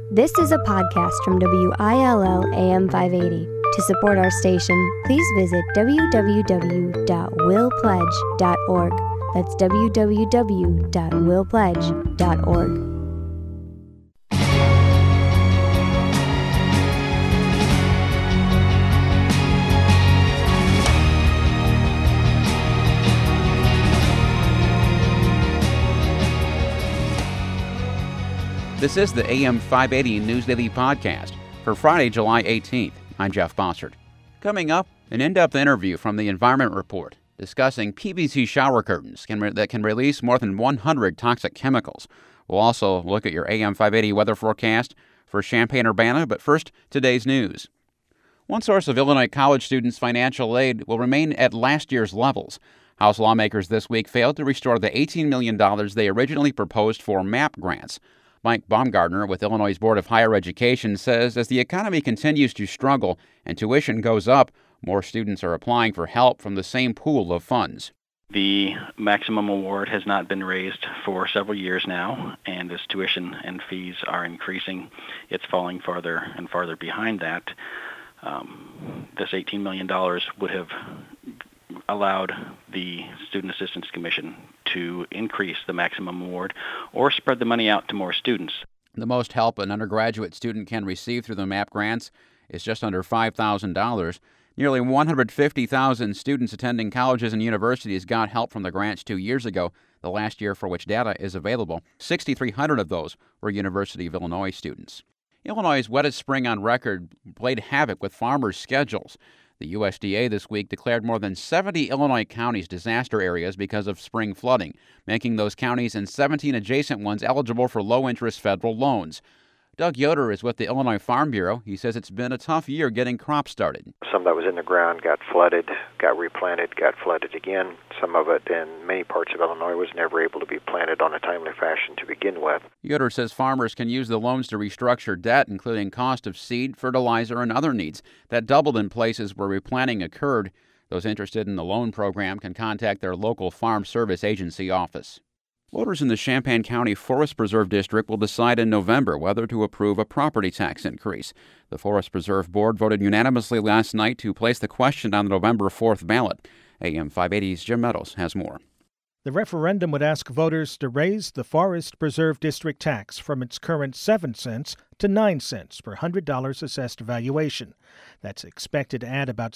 This is a podcast from WILL AM 580. To support our station, please visit www.willpledge.org. That's www.willpledge.org. This is the AM 580 News Daily Podcast for Friday, July 18th. I'm Jeff Bossert. Coming up, an in-depth interview from the Environment Report discussing PVC shower curtains that can release more than 100 toxic chemicals. We'll also look at your AM 580 weather forecast for Champaign-Urbana, but first, today's news. One source of Illinois college students' financial aid will remain at last year's levels. House lawmakers this week failed to restore the $18 million they originally proposed for MAP grants. Mike Baumgartner with Illinois' Board of Higher Education says as the economy continues to struggle and tuition goes up, more students are applying for help from the same pool of funds. The maximum award has not been raised for several years now, and as tuition and fees are increasing, it's falling farther and farther behind that. This $18 million would have allowed the Student Assistance Commission to increase the maximum award or spread the money out to more students. The most help an undergraduate student can receive through the MAP grants is just under $5,000. Nearly 150,000 students attending colleges and universities got help from the grants 2 years ago, the last year for which data is available. 6,300 of those were University of Illinois students. Illinois' wettest spring on record played havoc with farmers' schedules. The USDA this week declared more than 70 Illinois counties disaster areas because of spring flooding, making those counties and 17 adjacent ones eligible for low-interest federal loans. Doug Yoder is with the Illinois Farm Bureau. He says it's been a tough year getting crops started. Some that was in the ground got flooded, got replanted, got flooded again. Some of it in many parts of Illinois was never able to be planted on a timely fashion to begin with. Yoder says farmers can use the loans to restructure debt, including cost of seed, fertilizer, and other needs that doubled in places where replanting occurred. Those interested in the loan program can contact their local Farm Service Agency office. Voters in the Champaign County Forest Preserve District will decide in November whether to approve a property tax increase. The Forest Preserve Board voted unanimously last night to place the question on the November 4th ballot. AM 580's Jim Meadows has more. The referendum would ask voters to raise the Forest Preserve District tax from its current 7 cents to 9 cents per $100 assessed valuation. That's expected to add about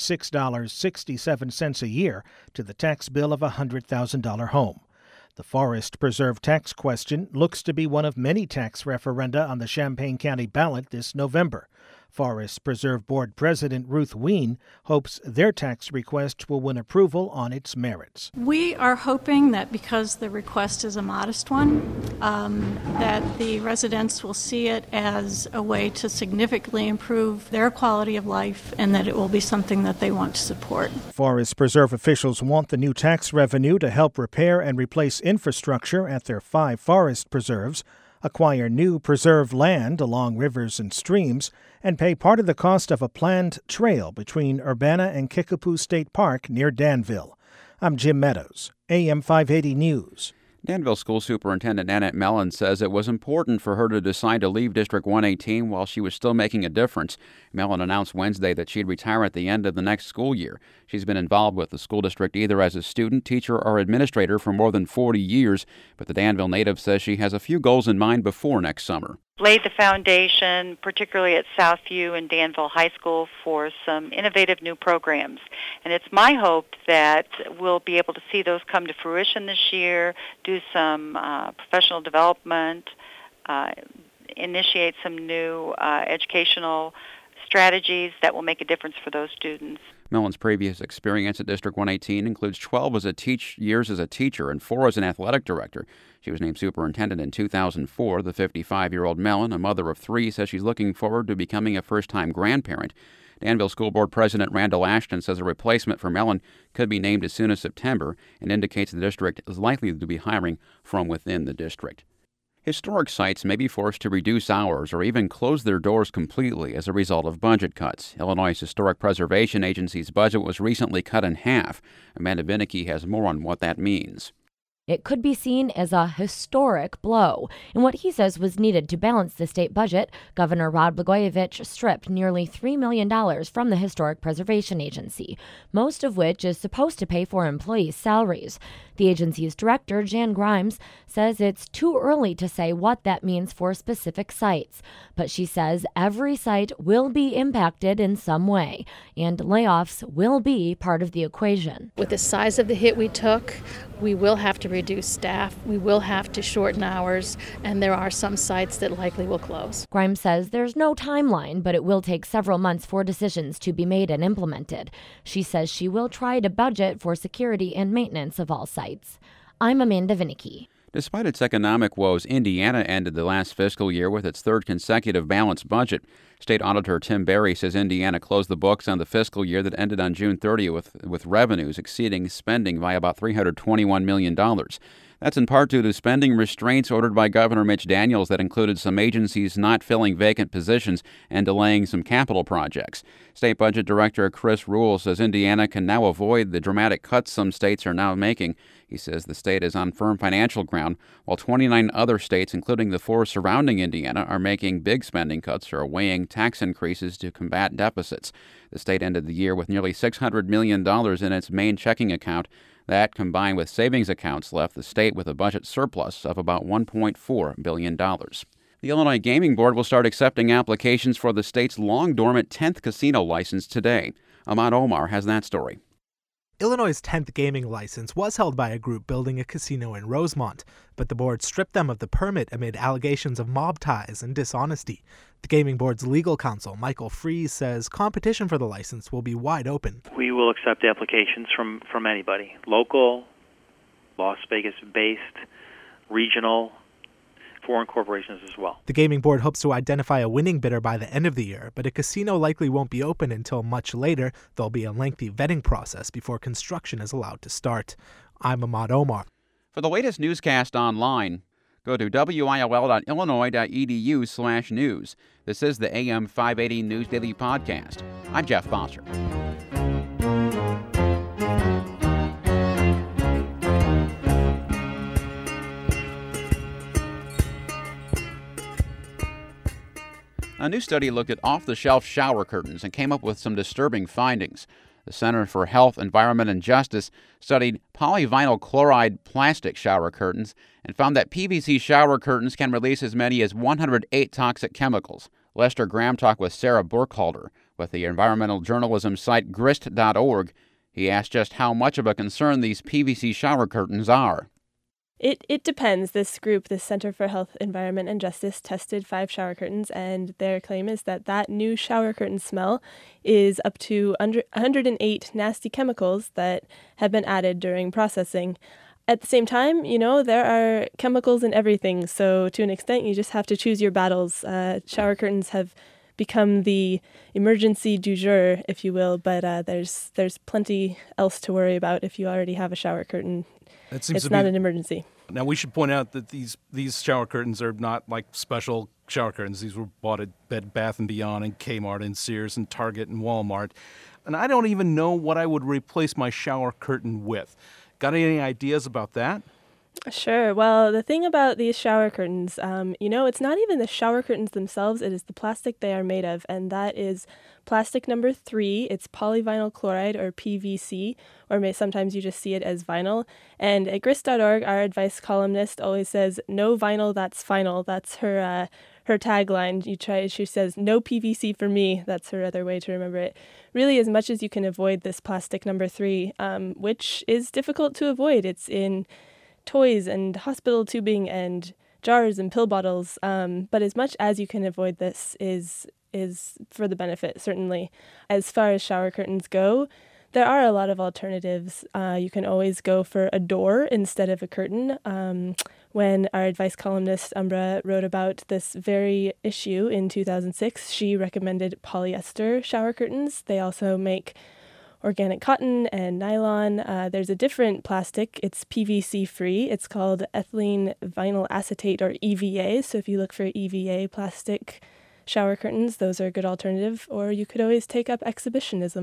$6.67 a year to the tax bill of a $100,000 home. The Forest Preserve tax question looks to be one of many tax referenda on the Champaign County ballot this November. Forest Preserve Board President Ruth Ween hopes their tax request will win approval on its merits. We are hoping that because the request is a modest one, that the residents will see it as a way to significantly improve their quality of life and that it will be something that they want to support. Forest Preserve officials want the new tax revenue to help repair and replace infrastructure at their 5 forest preserves, acquire new preserved land along rivers and streams, and pay part of the cost of a planned trail between Urbana and Kickapoo State Park near Danville. I'm Jim Meadows, AM 580 News. Danville School Superintendent Annette Mellon says it was important for her to decide to leave District 118 while she was still making a difference. Mellon announced Wednesday that she'd retire at the end of the next school year. She's been involved with the school district either as a student, teacher, or administrator for more than 40 years, but the Danville native says she has a few goals in mind before next summer. Laid the foundation, particularly at Southview and Danville High School, for some innovative new programs. And it's my hope that we'll be able to see those come to fruition this year, do some professional development, initiate some new educational strategies that will make a difference for those students. Mellon's previous experience at District 118 includes 12 years as a teacher and 4 as an athletic director. She was named superintendent in 2004. The 55-year-old Mellon, a mother of 3, says she's looking forward to becoming a first-time grandparent. Danville School Board President Randall Ashton says a replacement for Mellon could be named as soon as September and indicates the district is likely to be hiring from within the district. Historic sites may be forced to reduce hours or even close their doors completely as a result of budget cuts. Illinois' Historic Preservation Agency's budget was recently cut in half. Amanda Vinicky has more on what that means. It could be seen as a historic blow. In what he says was needed to balance the state budget, Governor Rod Blagojevich stripped nearly $3 million from the Historic Preservation Agency, most of which is supposed to pay for employees' salaries. The agency's director, Jan Grimes, says it's too early to say what that means for specific sites. But she says every site will be impacted in some way, and layoffs will be part of the equation. With the size of the hit we took, we will have to reduce staff, we will have to shorten hours, and there are some sites that likely will close. Grimes says there's no timeline, but it will take several months for decisions to be made and implemented. She says she will try to budget for security and maintenance of all sites. I'm Amanda Vinicki. Despite its economic woes, Indiana ended the last fiscal year with its third consecutive balanced budget. State Auditor Tim Berry says Indiana closed the books on the fiscal year that ended on June 30th with revenues exceeding spending by about $321 million. That's in part due to spending restraints ordered by Governor Mitch Daniels that included some agencies not filling vacant positions and delaying some capital projects. State Budget Director Chris Rule says Indiana can now avoid the dramatic cuts some states are now making. He says the state is on firm financial ground, while 29 other states, including the 4 surrounding Indiana, are making big spending cuts or weighing tax increases to combat deficits. The state ended the year with nearly $600 million in its main checking account. That, combined with savings accounts, left the state with a budget surplus of about $1.4 billion. The Illinois Gaming Board will start accepting applications for the state's long-dormant 10th casino license today. Ahmad Omar has that story. Illinois' 10th gaming license was held by a group building a casino in Rosemont, but the board stripped them of the permit amid allegations of mob ties and dishonesty. The Gaming Board's legal counsel, Michael Freeze, says competition for the license will be wide open. We will accept applications from anybody, local, Las Vegas-based, regional, foreign corporations as well. The Gaming Board hopes to identify a winning bidder by the end of the year, but a casino likely won't be open until much later. There'll be a lengthy vetting process before construction is allowed to start. I'm Ahmad Omar. For the latest newscast online, go to wil.illinois.edu/news. This is the AM 580 News Daily Podcast. I'm Jeff Foster. A new study looked at off-the-shelf shower curtains and came up with some disturbing findings. The Center for Health, Environment, and Justice studied polyvinyl chloride plastic shower curtains and found that PVC shower curtains can release as many as 108 toxic chemicals. Lester Graham talked with Sarah Burkhalter with the environmental journalism site grist.org. He asked just how much of a concern these PVC shower curtains are. It depends. This group, the Center for Health, Environment, and Justice, tested 5 shower curtains, and their claim is that new shower curtain smell is up to 108 nasty chemicals that have been added during processing. At the same time, there are chemicals in everything, so to an extent, you just have to choose your battles. Shower curtains have become the emergency du jour, if you will, but there's plenty else to worry about if you already have a shower curtain. It's not an emergency. Now, we should point out that these shower curtains are not like special shower curtains. These were bought at Bed Bath & Beyond and Kmart and Sears and Target and Walmart. And I don't even know what I would replace my shower curtain with. Got any ideas about that? Sure. Well, the thing about these shower curtains, it's not even the shower curtains themselves. It is the plastic they are made of, and that is plastic number 3. It's polyvinyl chloride, or PVC, or sometimes you just see it as vinyl. And at grist.org, our advice columnist always says, "No vinyl, that's final." That's her tagline. She says, "No PVC for me." That's her other way to remember it. Really, as much as you can avoid this plastic number 3, which is difficult to avoid. It's in toys and hospital tubing and jars and pill bottles, but as much as you can avoid this is for the benefit, certainly. As far as shower curtains go, there are a lot of alternatives. You can always go for a door instead of a curtain. When our advice columnist Umbra wrote about this very issue in 2006, she recommended polyester shower curtains. They also make organic cotton and nylon. There's a different plastic. It's PVC-free. It's called ethylene vinyl acetate, or EVA. So if you look for EVA plastic shower curtains, those are a good alternative. Or you could always take up exhibitionism.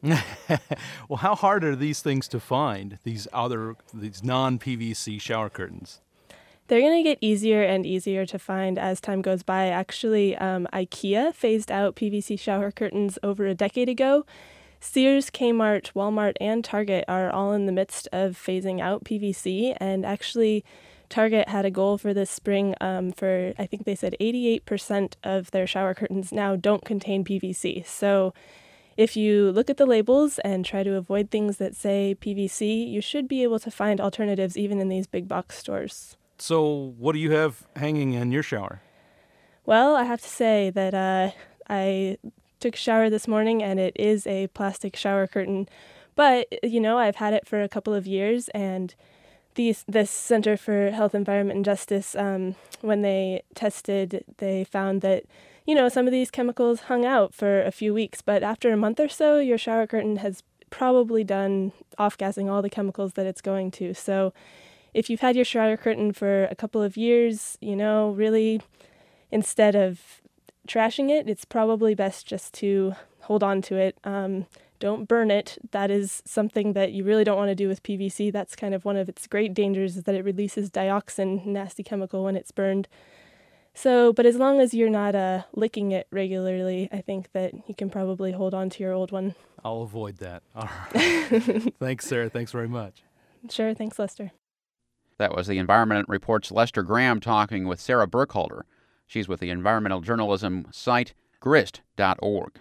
Well, how hard are these things to find, these non-PVC shower curtains? They're going to get easier and easier to find as time goes by. Actually, IKEA phased out PVC shower curtains over a decade ago. Sears, Kmart, Walmart, and Target are all in the midst of phasing out PVC. And actually, Target had a goal for this spring for, I think they said 88% of their shower curtains now don't contain PVC. So if you look at the labels and try to avoid things that say PVC, you should be able to find alternatives even in these big box stores. So what do you have hanging in your shower? Well, I have to say that I took a shower this morning, and it is a plastic shower curtain. But, I've had it for a couple of years, and this Center for Health, Environment, and Justice, when they tested, they found that, some of these chemicals hung out for a few weeks. But after a month or so, your shower curtain has probably done off-gassing all the chemicals that it's going to. So if you've had your shower curtain for a couple of years, really, instead of trashing it, it's probably best just to hold on to it. Don't burn it. That is something that you really don't want to do with PVC. That's kind of one of its great dangers, is that it releases dioxin, nasty chemical, when it's burned. So, but as long as you're not licking it regularly, I think that you can probably hold on to your old one. I'll avoid that. All right. Thanks, Sarah. Thanks very much. Sure. Thanks, Lester. That was the Environment Report's Lester Graham talking with Sarah Burkhalter. She's with the environmental journalism site grist.org.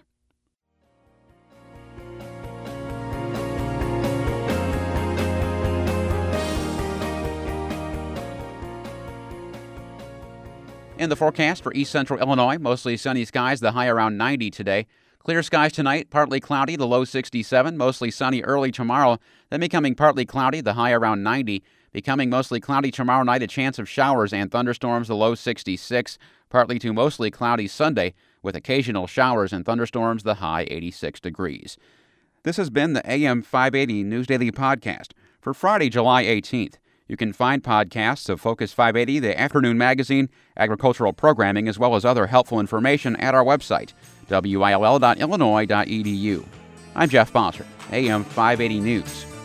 In the forecast for east central Illinois, mostly sunny skies, the high around 90 today. Clear skies tonight, partly cloudy, the low 67. Mostly sunny early tomorrow, then becoming partly cloudy, the high around 90. Becoming mostly cloudy tomorrow night, a chance of showers and thunderstorms, the low 66. Partly to mostly cloudy Sunday, with occasional showers and thunderstorms, the high 86 degrees. This has been the AM 580 News Daily Podcast for Friday, July 18th. You can find podcasts of Focus 580, the afternoon magazine, agricultural programming, as well as other helpful information at our website, will.illinois.edu. I'm Jeff Bossert, AM 580 News.